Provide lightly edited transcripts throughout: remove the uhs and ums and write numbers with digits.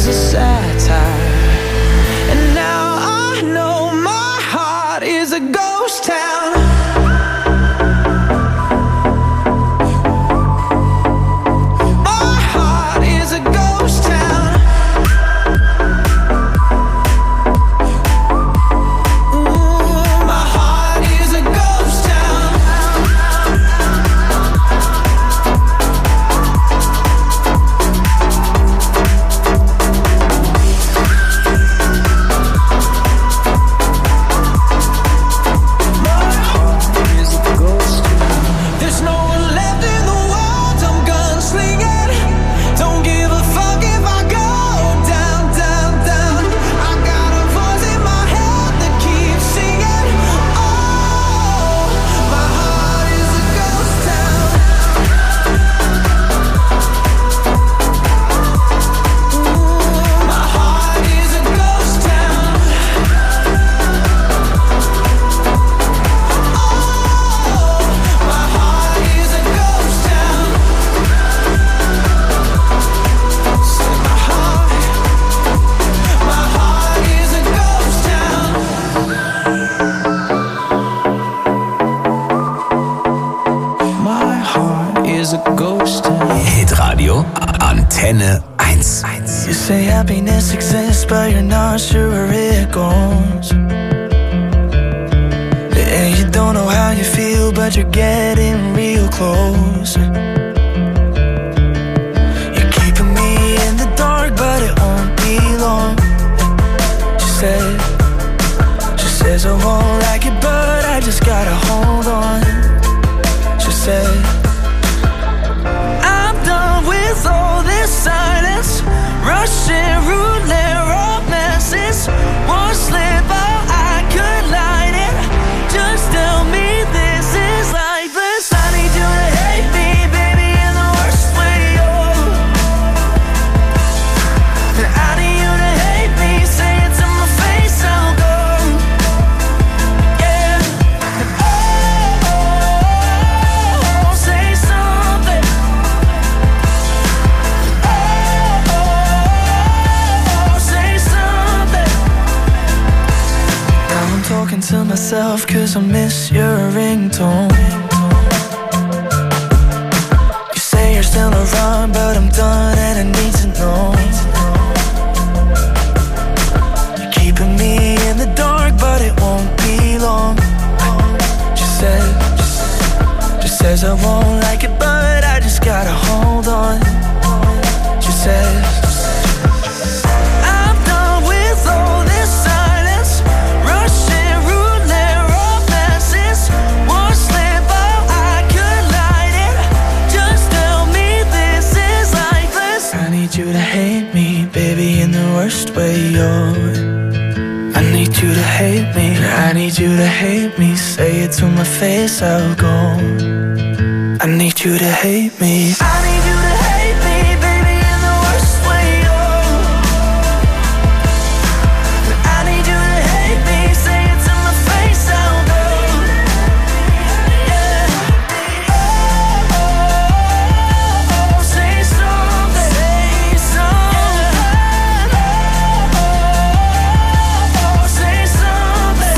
is a satire. And now I know my heart is a ghost town. My heart is a ghost town. Ooh, my heart is a ghost town. There's no one left in the world, I'm gunslinging. Don't give a fuck if I go down, down, down. I got a voice in my head that keeps singing. Oh, my heart is a ghost town. Ooh, my heart is a ghost town. My heart is a ghost town. Say my heart is a ghost town. My heart is a ghost town. Hitradio Antenne 1. You say happiness exists, but you're not sure where it goes. And you don't know how you feel, but you're getting real close. You're keeping me in the dark, but it won't be long. She says I won't like it, but I just gotta hold on. She said, I'm done with all this silence, Russian roulette romances. One slip out, I could light it. Just tell me this is lifeless. I need you to hate me, baby, in the worst way, oh. I need you to hate me, say it to my face, I'll go. Yeah. Oh, say something. Oh, say something. Now I'm talking to myself, cause I miss your ringtone. You say you're still around, but I'm done and I need to know. You're keeping me in the dark, but it won't be long. She says I won't like it, but I just gotta hold on. She says, I'm done with all this silence, Russian roulette romances. One slip out, I could light it. Just tell me this is lifeless. I need you to hate me, baby, in the worst way, oh. I need you to hate me, I need you to hate me. Say it to my face, I'll go. I need you to hate me. I need you to hate me, baby, in the worst way, oh. I need you to hate me, say it to my face, I'll go. Yeah. Oh, say something. Say something. Oh, say something.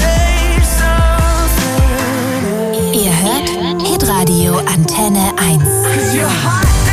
Say something. Ihr hört Hitradio Antenne 1. 'Cause you're hot.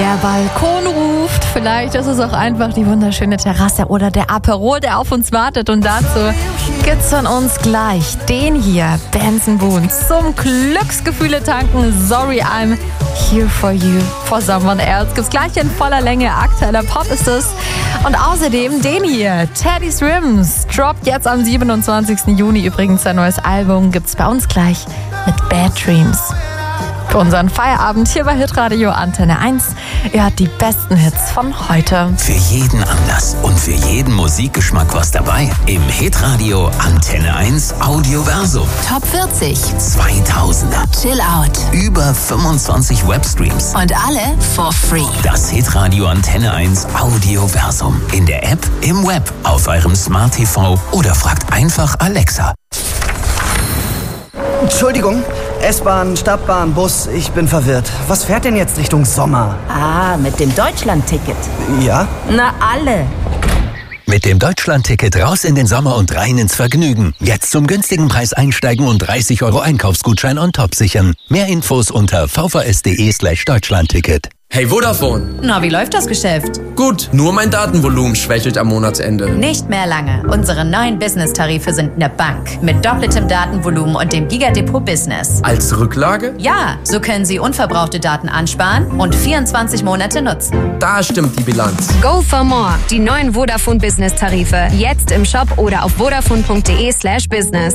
Der Balkon ruft, vielleicht ist es auch einfach die wunderschöne Terrasse oder der Aperol, der auf uns wartet. Und dazu gibt's von uns gleich den hier, Benson Boone, zum Glücksgefühle tanken. Sorry, I'm here for you, for someone else. Gibt's gleich in voller Länge, aktueller Pop ist es. Und außerdem den hier, Teddy's Rims, droppt jetzt am 27. Juni übrigens sein neues Album. Gibt's bei uns gleich mit Bad Dreams. Für unseren Feierabend hier bei Hitradio Antenne 1. Ihr hört die besten Hits von heute. Für jeden Anlass und für jeden Musikgeschmack was dabei. Im Hitradio Antenne 1 Audioversum. Top 40. 2000er. Chill Out. Über 25 Webstreams. Und alle for free. Das Hitradio Antenne 1 Audioversum. In der App, im Web, auf eurem Smart TV oder fragt einfach Alexa. Entschuldigung, S-Bahn, Stadtbahn, Bus, ich bin verwirrt. Was fährt denn jetzt Richtung Sommer? Ah, mit dem Deutschland-Ticket. Ja? Na, alle. Mit dem Deutschland-Ticket raus in den Sommer und rein ins Vergnügen. Jetzt zum günstigen Preis einsteigen und 30 € Einkaufsgutschein on top sichern. Mehr Infos unter vvs.de/Deutschlandticket. Hey Vodafone. Na, wie läuft das Geschäft? Gut, nur mein Datenvolumen schwächelt am Monatsende. Nicht mehr lange. Unsere neuen Business-Tarife sind eine Bank. Mit doppeltem Datenvolumen und dem Gigadepot Business. Als Rücklage? Ja, so können Sie unverbrauchte Daten ansparen und 24 Monate nutzen. Da stimmt die Bilanz. Go for more. Die neuen Vodafone Business Tarife. Jetzt im Shop oder auf vodafone.de/business.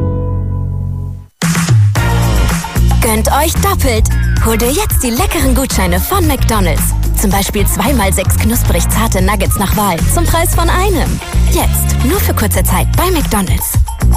Gönnt euch doppelt. Holt ihr jetzt die leckeren Gutscheine von McDonald's. Zum Beispiel 2x6 knusprig zarte Nuggets nach Wahl zum Preis von einem. Jetzt, nur für kurze Zeit bei McDonald's.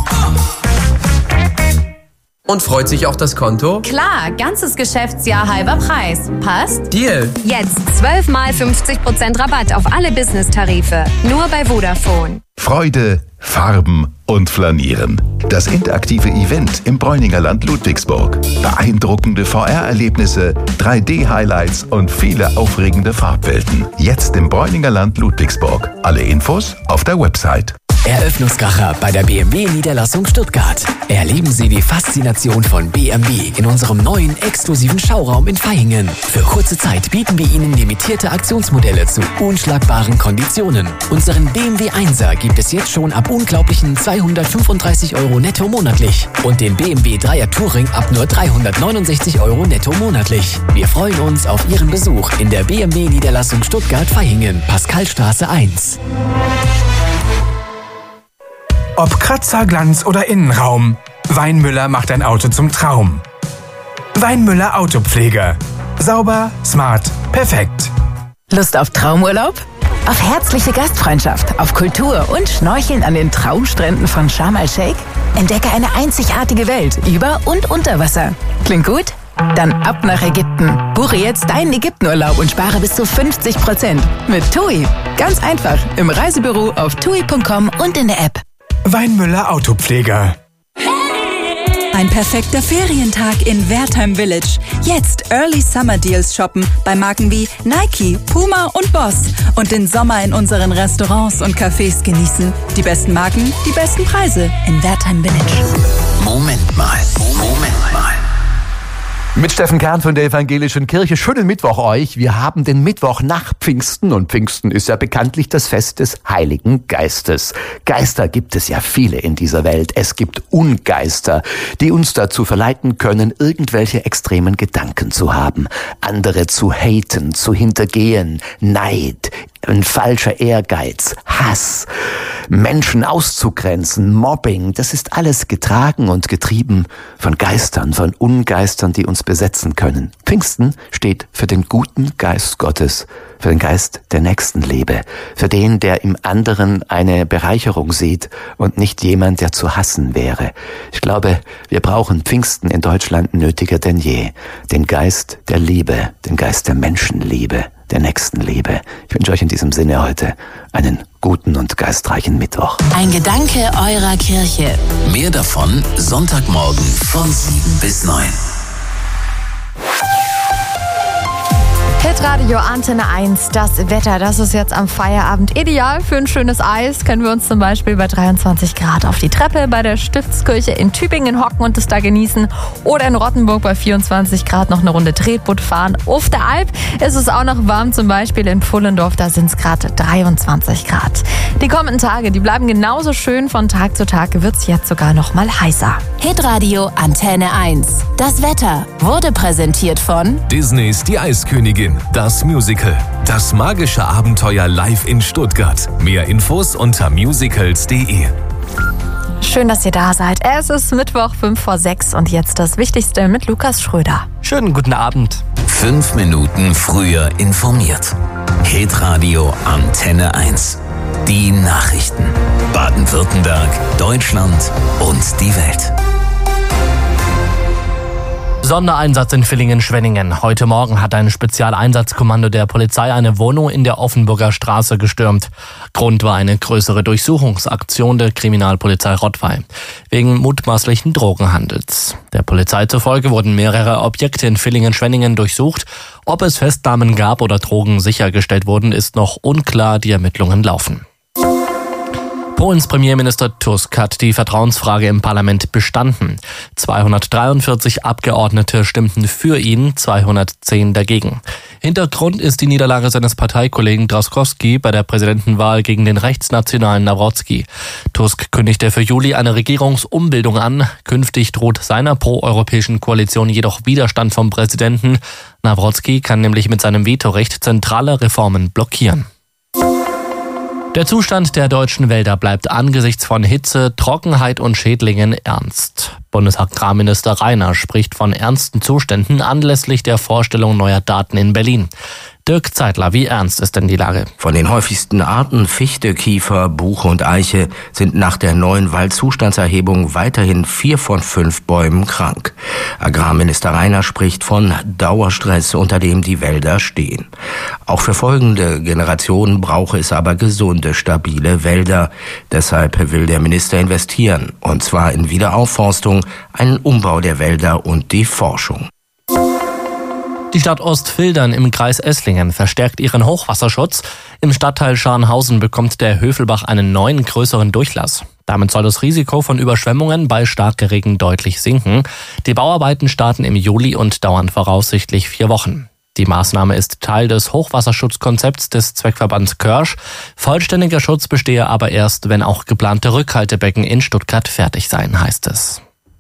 Und freut sich auch das Konto? Klar, ganzes Geschäftsjahr halber Preis. Passt? Deal. Jetzt 12 mal 50% Rabatt auf alle Business-Tarife. Nur bei Vodafone. Freude, Farben und Flanieren. Das interaktive Event im Bräuninger Land Ludwigsburg. Beeindruckende VR-Erlebnisse, 3D-Highlights und viele aufregende Farbwelten. Jetzt im Bräuninger Land Ludwigsburg. Alle Infos auf der Website. Eröffnungskracher bei der BMW-Niederlassung Stuttgart. Erleben Sie die Faszination von BMW in unserem neuen exklusiven Schauraum in Vaihingen. Für kurze Zeit bieten wir Ihnen limitierte Aktionsmodelle zu unschlagbaren Konditionen. Unseren BMW 1er gibt es jetzt schon ab unglaublichen 235 € netto monatlich. Und den BMW 3er Touring ab nur 369 € netto monatlich. Wir freuen uns auf Ihren Besuch in der BMW-Niederlassung Stuttgart-Vaihingen, Pascalstraße 1. Ob Kratzer, Glanz oder Innenraum, Weinmüller macht ein Auto zum Traum. Weinmüller Autopflege. Sauber, smart, perfekt. Lust auf Traumurlaub? Auf herzliche Gastfreundschaft, auf Kultur und Schnorcheln an den Traumstränden von Sharm el-Sheikh? Entdecke eine einzigartige Welt über und unter Wasser. Klingt gut? Dann ab nach Ägypten. Buche jetzt deinen Ägyptenurlaub und spare bis zu 50% mit TUI. Ganz einfach im Reisebüro auf tui.com und in der App. Weinmüller Autopfleger. Ein perfekter Ferientag in Wertheim Village. Jetzt Early Summer Deals shoppen bei Marken wie Nike, Puma und Boss. Und den Sommer in unseren Restaurants und Cafés genießen. Die besten Marken, die besten Preise in Wertheim Village. Moment mal. Mit Steffen Kern von der Evangelischen Kirche. Schönen Mittwoch euch. Wir haben den Mittwoch nach Pfingsten und Pfingsten ist ja bekanntlich das Fest des Heiligen Geistes. Geister gibt es ja viele in dieser Welt. Es gibt Ungeister, die uns dazu verleiten können, irgendwelche extremen Gedanken zu haben, andere zu haten, zu hintergehen, Neid, ein falscher Ehrgeiz, Hass, Menschen auszugrenzen, Mobbing, das ist alles getragen und getrieben von Geistern, von Ungeistern, die uns besetzen können. Pfingsten steht für den guten Geist Gottes, für den Geist der Nächstenliebe, für den, der im anderen eine Bereicherung sieht und nicht jemand, der zu hassen wäre. Ich glaube, wir brauchen Pfingsten in Deutschland nötiger denn je. Den Geist der Liebe, den Geist der Menschenliebe, der Nächstenliebe. Ich wünsche euch in diesem Sinne heute einen guten und geistreichen Mittwoch. Ein Gedanke eurer Kirche. Mehr davon Sonntagmorgen von 7 bis 9. Hitradio Antenne 1, das Wetter, das ist jetzt am Feierabend ideal für ein schönes Eis. Können wir uns zum Beispiel bei 23 Grad auf die Treppe bei der Stiftskirche in Tübingen hocken und es da genießen. Oder in Rottenburg bei 24 Grad noch eine Runde Tretboot fahren. Auf der Alp ist es auch noch warm, zum Beispiel in Pfullendorf, da sind es gerade 23 Grad. Die kommenden Tage, die bleiben genauso schön, von Tag zu Tag wird es jetzt sogar noch mal heißer. Hitradio Antenne 1. Das Wetter wurde präsentiert von Disneys Die Eiskönigin, das Musical. Das magische Abenteuer live in Stuttgart. Mehr Infos unter musicals.de. Schön, dass ihr da seid. Es ist Mittwoch, 5:05 und jetzt das Wichtigste mit Lukas Schröder. Schönen guten Abend. 5 Minuten früher informiert. Hitradio Antenne 1. Die Nachrichten. Baden-Württemberg, Deutschland und die Welt. Sondereinsatz in Villingen-Schwenningen. Heute Morgen hat ein Spezialeinsatzkommando der Polizei eine Wohnung in der Offenburger Straße gestürmt. Grund war eine größere Durchsuchungsaktion der Kriminalpolizei Rottweil wegen mutmaßlichen Drogenhandels. Der Polizei zufolge wurden mehrere Objekte in Villingen-Schwenningen durchsucht. Ob es Festnahmen gab oder Drogen sichergestellt wurden, ist noch unklar. Die Ermittlungen laufen. Polens Premierminister Tusk hat die Vertrauensfrage im Parlament bestanden. 243 Abgeordnete stimmten für ihn, 210 dagegen. Hintergrund ist die Niederlage seines Parteikollegen Trzaskowski bei der Präsidentenwahl gegen den rechtsnationalen Nawrocki. Tusk kündigte für Juli eine Regierungsumbildung an. Künftig droht seiner proeuropäischen Koalition jedoch Widerstand vom Präsidenten. Nawrocki kann nämlich mit seinem Vetorecht zentrale Reformen blockieren. Der Zustand der deutschen Wälder bleibt angesichts von Hitze, Trockenheit und Schädlingen ernst. Bundesagrarminister Rainer spricht von ernsten Zuständen anlässlich der Vorstellung neuer Daten in Berlin. Dirk Zeitler, wie ernst ist denn die Lage? Von den häufigsten Arten Fichte, Kiefer, Buche und Eiche sind nach der neuen Waldzustandserhebung weiterhin 4 von 5 Bäumen krank. Agrarminister Rainer spricht von Dauerstress, unter dem die Wälder stehen. Auch für folgende Generationen brauche es aber gesunde, stabile Wälder. Deshalb will der Minister investieren, und zwar in Wiederaufforstung, einen Umbau der Wälder und die Forschung. Die Stadt Ostfildern im Kreis Esslingen verstärkt ihren Hochwasserschutz. Im Stadtteil Scharnhausen bekommt der Hövelbach einen neuen, größeren Durchlass. Damit soll das Risiko von Überschwemmungen bei Starkregen deutlich sinken. Die Bauarbeiten starten im Juli und dauern voraussichtlich 4 Wochen. Die Maßnahme ist Teil des Hochwasserschutzkonzepts des Zweckverbands Körsch. Vollständiger Schutz bestehe aber erst, wenn auch geplante Rückhaltebecken in Stuttgart fertig seien, heißt es.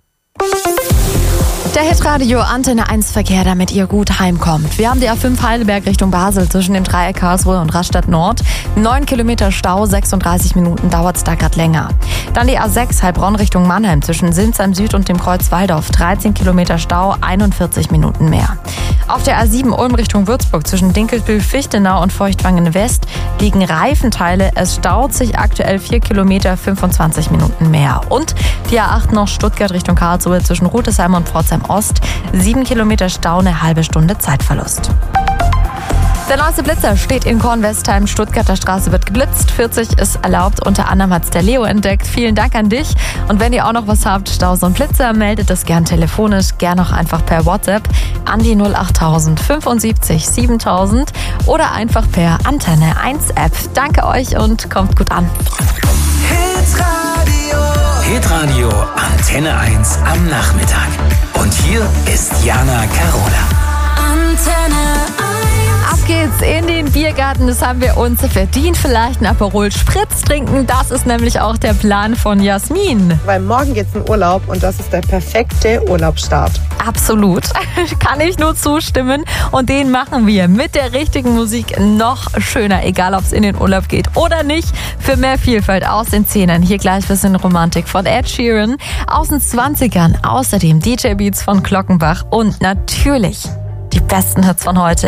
Der Hitradio Antenne 1 Verkehr, damit ihr gut heimkommt. Wir haben die A5 Heidelberg Richtung Basel zwischen dem Dreieck Karlsruhe und Rastatt Nord. 9 Kilometer Stau, 36 Minuten dauert es da gerade länger. Dann die A6 Heilbronn Richtung Mannheim zwischen Sinsheim Süd und dem Kreuz Waldorf. 13 Kilometer Stau, 41 Minuten mehr. Auf der A7 Ulm Richtung Würzburg zwischen Dinkelsbühl, Fichtenau und Feuchtwangen West liegen Reifenteile. Es staut sich aktuell 4 Kilometer, 25 Minuten mehr. Und die A8 noch Stuttgart Richtung Karlsruhe zwischen Rutesheim und Pforzheim Ost. 7 Kilometer Stau, eine halbe Stunde Zeitverlust. Der neueste Blitzer steht in Kornwestheim. Stuttgarter Straße wird geblitzt. 40 ist erlaubt. Unter anderem hat's der Leo entdeckt. Vielen Dank an dich. Und wenn ihr auch noch was habt, Staus und Blitzer, meldet das gern telefonisch, gern auch einfach per WhatsApp an die 08000 75 7000 oder einfach per Antenne 1 App. Danke euch und kommt gut an. Hitradio Antenne 1 am Nachmittag. Und hier ist Jana Carola. Antenne 1. Ab geht's in den Biergarten. Das haben wir uns verdient. Vielleicht ein Aperol Spritz trinken. Das ist nämlich auch der Plan von Jasmin. Weil morgen geht's in Urlaub und das ist der perfekte Urlaubsstart. Absolut. Kann ich nur zustimmen. Und den machen wir mit der richtigen Musik noch schöner. Egal, ob es in den Urlaub geht oder nicht. Für mehr Vielfalt aus den 10ern. Hier gleich ein bisschen Romantik von Ed Sheeran. Aus den 20ern. Außerdem DJ Beats von Glockenbach. Und natürlich die besten Hits von heute.